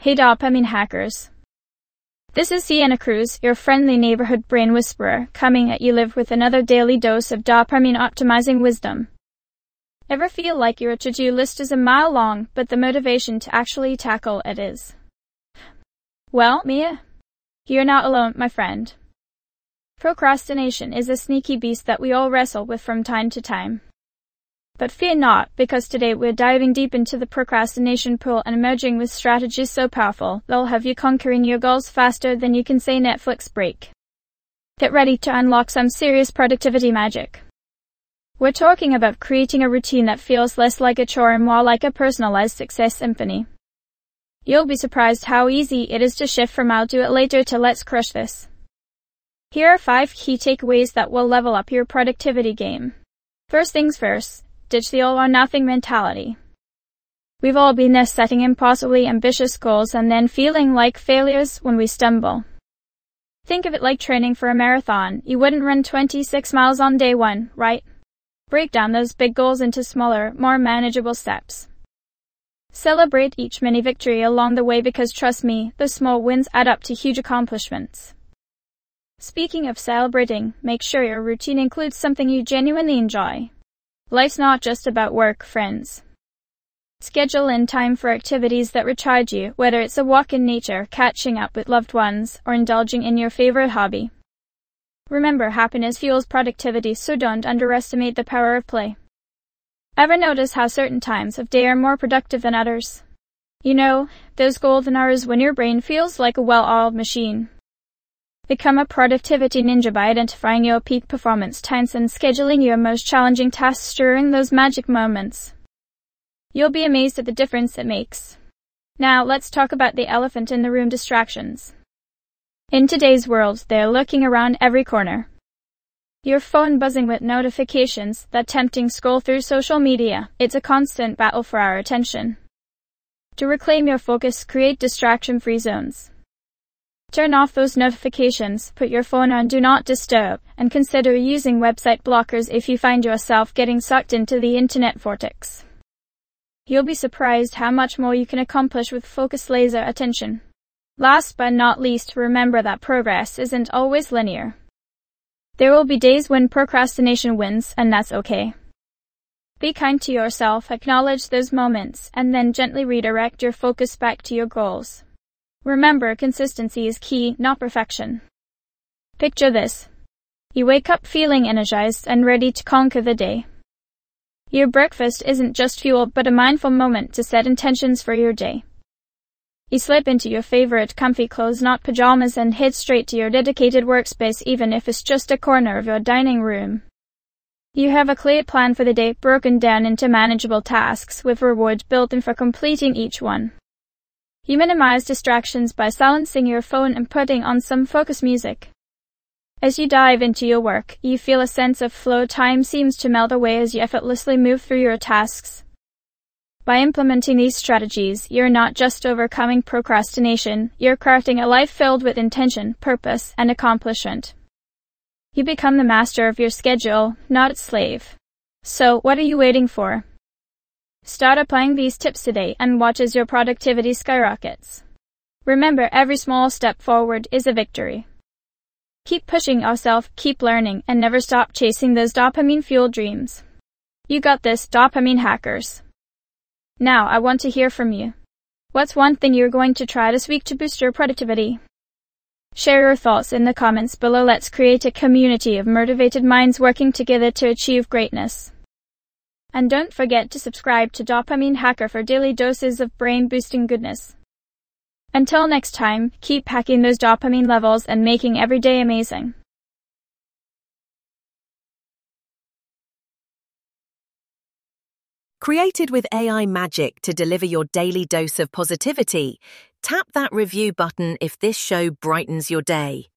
Hey dopamine hackers. This is Sienna Cruz, your friendly neighborhood brain whisperer, coming at you live with another daily dose of dopamine optimizing wisdom. Ever feel like your to-do list is a mile long, but the motivation to actually tackle it is? Well, Mia, you're not alone, my friend. Procrastination is a sneaky beast that we all wrestle with from time to time. But fear not, because today we're diving deep into the procrastination pool and emerging with strategies so powerful they'll have you conquering your goals faster than you can say Netflix break. Get ready to unlock some serious productivity magic. We're talking about creating a routine that feels less like a chore and more like a personalized success symphony. You'll be surprised how easy it is to shift from I'll do it later to let's crush this. Here are 5 key takeaways that will level up your productivity game. First things first. Ditch the all or nothing mentality. We've all been there, setting impossibly ambitious goals and then feeling like failures when we stumble. Think of it like training for a marathon. You wouldn't run 26 miles on day 1, right? Break down those big goals into smaller, more manageable steps. Celebrate each mini victory along the way because trust me, those small wins add up to huge accomplishments. Speaking of celebrating, make sure your routine includes something you genuinely enjoy. Life's not just about work, friends. Schedule in time for activities that recharge you, whether it's a walk in nature, catching up with loved ones, or indulging in your favorite hobby. Remember, happiness fuels productivity, so don't underestimate the power of play. Ever notice how certain times of day are more productive than others? You know, those golden hours when your brain feels like a well-oiled machine. Become a productivity ninja by identifying your peak performance times and scheduling your most challenging tasks during those magic moments. You'll be amazed at the difference it makes. Now, let's talk about the elephant in the room: distractions. In today's world, they're lurking around every corner. Your phone buzzing with notifications, that tempting scroll through social media, it's a constant battle for our attention. To reclaim your focus, create distraction-free zones. Turn off those notifications, put your phone on Do Not Disturb, and consider using website blockers if you find yourself getting sucked into the internet vortex. You'll be surprised how much more you can accomplish with focused laser attention. Last but not least, remember that progress isn't always linear. There will be days when procrastination wins, and that's okay. Be kind to yourself, acknowledge those moments, and then gently redirect your focus back to your goals. Remember, consistency is key, not perfection. Picture this. You wake up feeling energized and ready to conquer the day. Your breakfast isn't just fuel but a mindful moment to set intentions for your day. You slip into your favorite comfy clothes, not pajamas, and head straight to your dedicated workspace, even if it's just a corner of your dining room. You have a clear plan for the day, broken down into manageable tasks with rewards built in for completing each one. You minimize distractions by silencing your phone and putting on some focused music. As you dive into your work, you feel a sense of flow. Time seems to melt away as you effortlessly move through your tasks. By implementing these strategies, you're not just overcoming procrastination, you're crafting a life filled with intention, purpose, and accomplishment. You become the master of your schedule, not its slave. So, what are you waiting for? Start applying these tips today and watch as your productivity skyrockets. Remember, every small step forward is a victory. Keep pushing yourself, keep learning, and never stop chasing those dopamine-fueled dreams. You got this, dopamine hackers. Now, I want to hear from you. What's one thing you're going to try this week to boost your productivity? Share your thoughts in the comments below. Let's create a community of motivated minds working together to achieve greatness. And don't forget to subscribe to Dopamine Hacker for daily doses of brain-boosting goodness. Until next time, keep hacking those dopamine levels and making every day amazing. Created with AI magic to deliver your daily dose of positivity, tap that review button if this show brightens your day.